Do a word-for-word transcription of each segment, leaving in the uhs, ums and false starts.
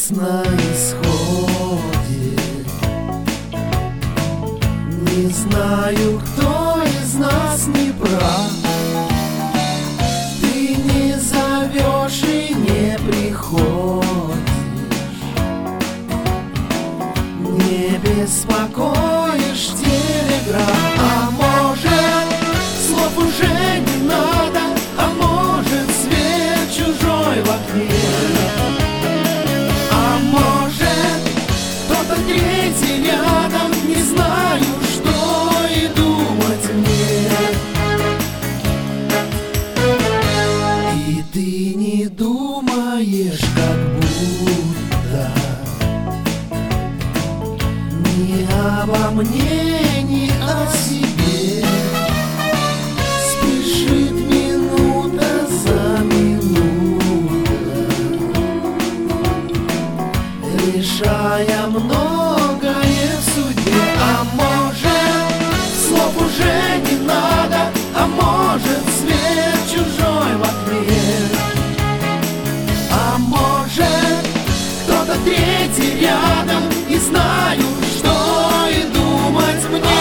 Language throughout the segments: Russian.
конец на исходе. Не знаю, кто из нас не прав. Ты не зовешь и не приходишь, не беспокоишь телеграф. А может, слов уже не надо, а может, свет чужой в окне. А может, кто-то третий рядом, не знаю, что и думать мне. И ты не думаешь, как будто ни обо мне, ни о себе. Спешит минута за минутой, решая многое в судьбе. А может, слов уже не надо, а может, свет чужой в окне. А может, кто-то третий рядом, не знаю, что и думать мне.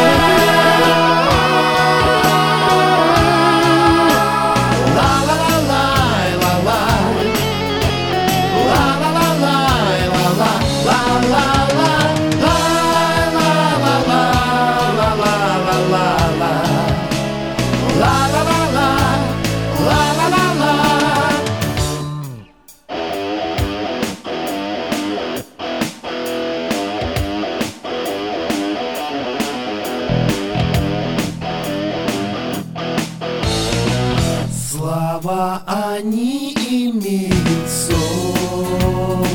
Слова они имеют совесть,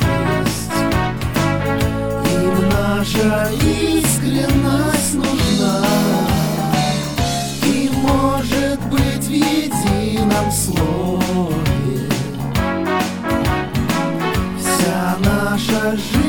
им наша искренность нужна. И может быть в едином слове вся наша жизнь.